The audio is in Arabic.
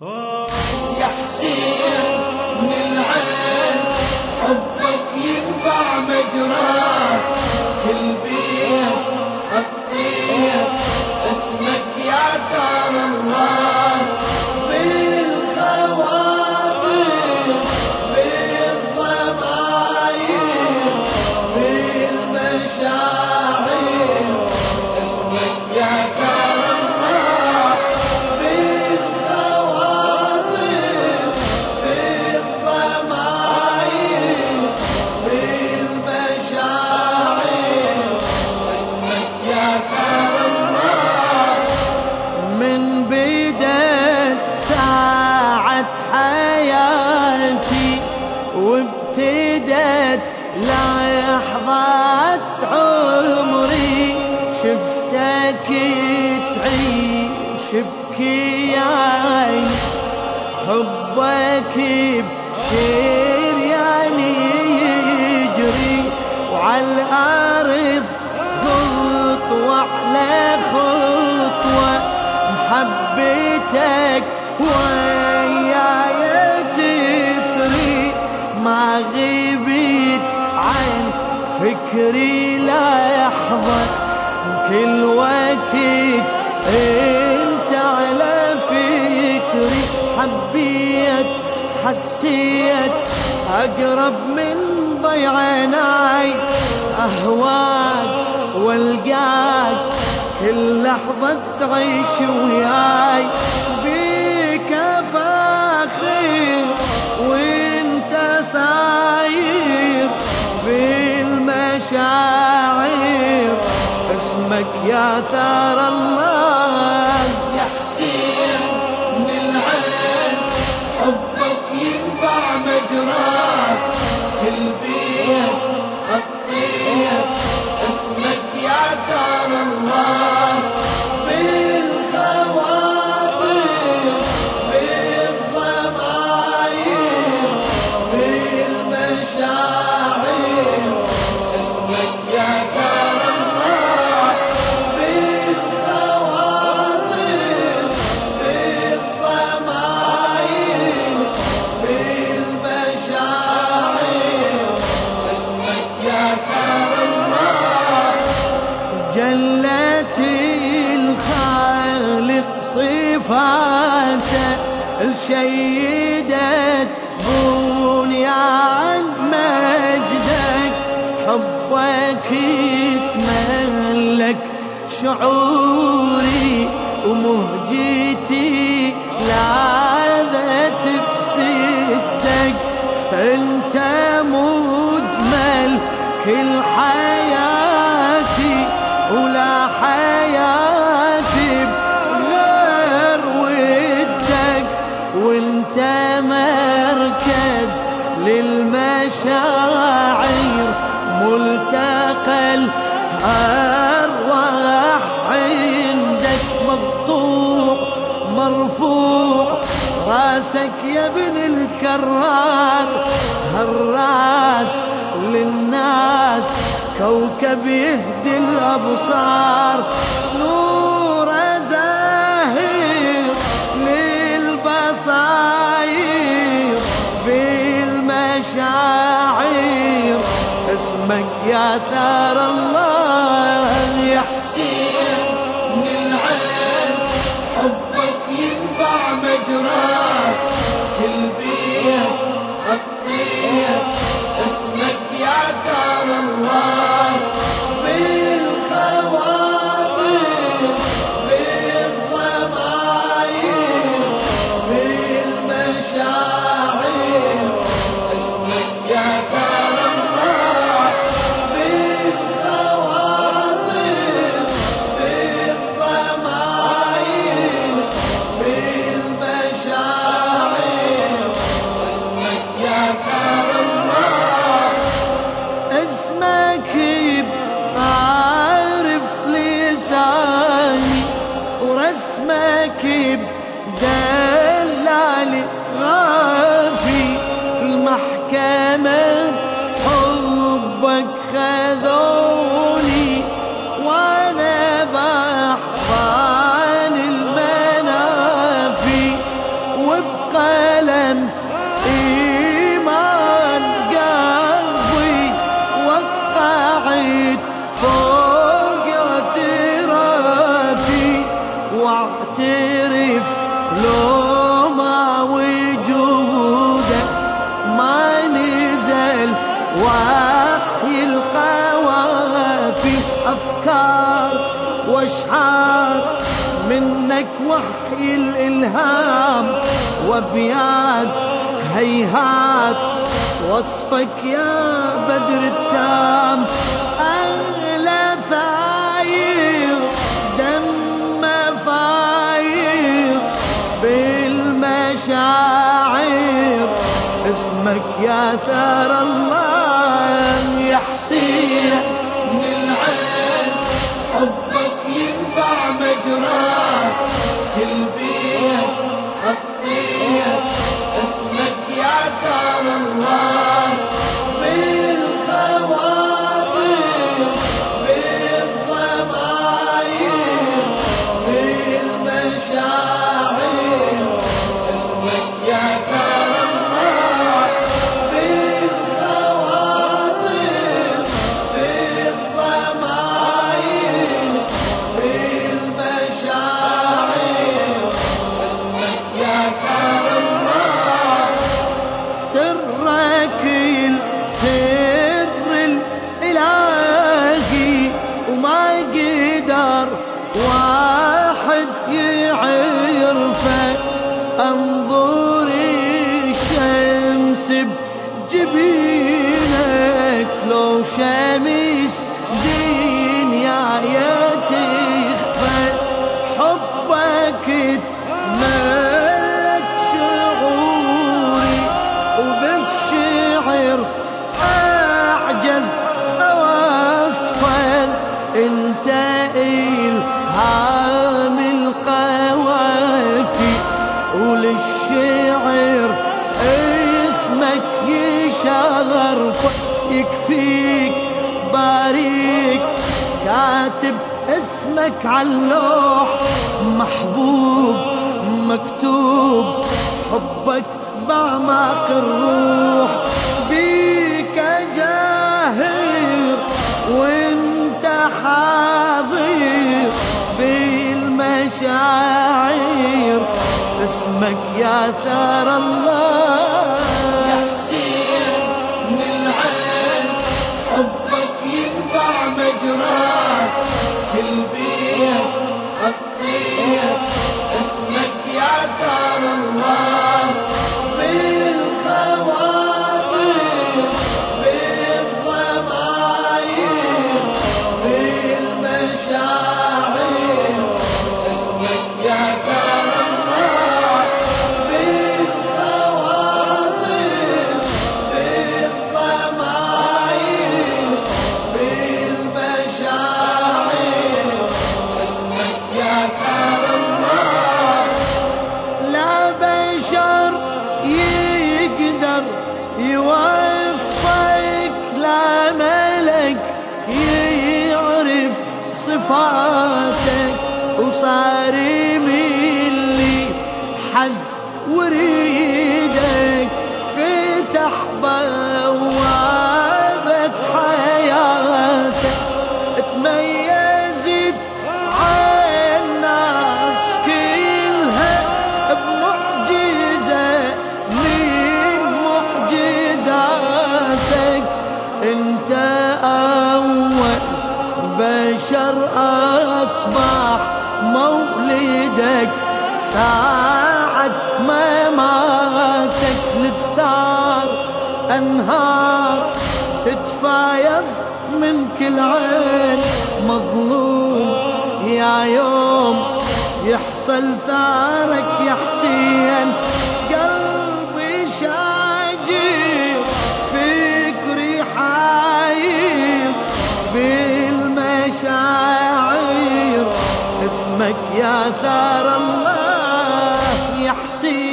يا حسين من العين حبك ينبع مجراه، تلبيه الطيب اسمك يا ترى الله، بالخواطر بالضماير بالمشاعر اسمك يا ترى الله، بالخواطر بالضماير بالمشاعر اسمك يا ترى الله. من بدت ساعة حياتي وابتدت لحظات عمري، شفتك تعيش بكياني، حبك بشرياني يجري، وعلى الأرض خطوة على خطوة محبتك وياي تسري، ما غبت عن فكري لحظة، كل وقت انت على فكري، حبيت حسيت اقرب من ضيع عيناي، اهواك والقاك كل لحظة تعيش وياي، بيك فاخر وانت ساير بالمشاعر اسمك يا ثار الله. يا حسين من العين حبك ينبع مجراه، تلبيه الطيب اسمك يا ترى الله، بالخواطر بالضماير بالمشاعر اسمك يا ترى الله، بالخواطر بالضماير بالمشاعر اسمك يا ترى الله. جلت الخالق صفاته الشيدت بنيان مجدك، حبك يتملك شعوري ومهجتي لاذت بصدق، انت مجمل كل حياتي ولا حياتي بغير ودك، وانت مركز للمشاعر ملتقى الأرواح عندك، مقطوع مرفوع راسك يا ابن الكرار، هالراس للناس كوكب يهدي الأبصار، نور زاهر للبصاير بالمشاعر اسمك يا ثار الله. يا حسين من العين حبك ينبع مجراه، تلبيه الطيب اسمك يا ترى الله، بالخواطر بالضماير بالمشاعر اسمك يا ترى الله، بالخواطر بالضماير بالمشاعر اسمك يا ترى الله. اسمك بعارف لساني ورسمك بدلالي غافي، المحكمة حبك خذوني وانا بحضان المنافي، لو ما وجودك ما نزل وحي القوافي أفكار واشعار منك وحي الإلهام وابيات هيهات وصفك يا بدر التام أغلى ثاير دم فاير بالمشاعر اسمك يا ثار الله يا حسين من العين حبك ينبع مجراه كل بيت خطيت اسمك يا ثار الله بالخواطر بالضماير بالمشاعر اسمك يا ثار الله بالخواطر بالضماير بالمشاعر اسمك يا ثار الله سرك السر الإلهي وما قدر واحد يعرفه انظر الشمس بجبينك لو شمس دنيا تخفى حبك تملك شعوري وبالشعر أعجز أوصفا انت إلهام القوافي وللشعر اسمك يشرف يكفيك باريك كاتب اسمك عاللوح محبوب مكتوب حبك بعمق الروح بيك جاهر وانت حاضر بالمشاعر اسمك يا ثار الله يا حسين من العين حبك ينبع مجراه كل بيت خطيت اسمك يا ثار الله بالخواطر بالضماير بالمشاعر اسمك يا ثار الله بالخواطر بالضماير بالمشاعر اسمك يا ثار الله لا بشر يقدر يوصفك لا ملك يعرف صفاتك وصار ملي حز وريدك فتح بوابة حياتك تميزت عن الناس كلها بمعجزة من معجزاتك انت اول بشر اصبح مولدك ساعة ما ماتك للثار انهار تتفايض من كل عين مظلوم يا يوم يحصل ثارك يا حسين قلبي شاجر فكري حاير بالمشاعر اسمك يا ثار الله يا حسين